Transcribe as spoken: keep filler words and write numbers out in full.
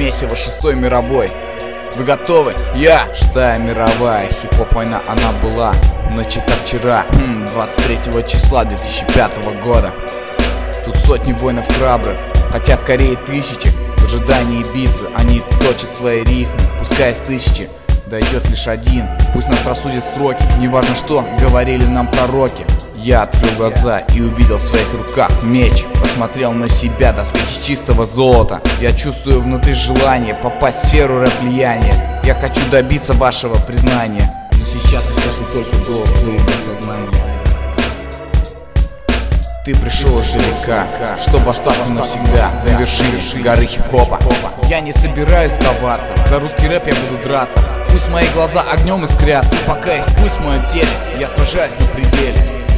месиво шестой мировой. Вы готовы? Я шестая мировая. Хип-хоп война, она была начата вчера, двадцать третьего числа две тысячи пятого года. Тут сотни воинов храбрых, хотя скорее тысячи. В ожидании битвы они точат свои рифмы. Пускай из тысячи дойдет лишь один. Пусть нас рассудят строки, неважно что говорили нам пророки. Я открыл глаза и увидел в своих руках меч. Посмотрел на себя, доспехи из чистого золота. Я чувствую внутри желание попасть в сферу рэп-влияния. Я хочу добиться вашего признания, но сейчас я слышу только голос своего сознания. Ты пришел издалека, чтобы остаться навсегда на вершине горы хип-хопа. Я не собираюсь сдаваться, за русский рэп я буду драться. Пусть мои глаза огнем искрятся, пока есть пульс в моем теле, я сражаюсь на пределе.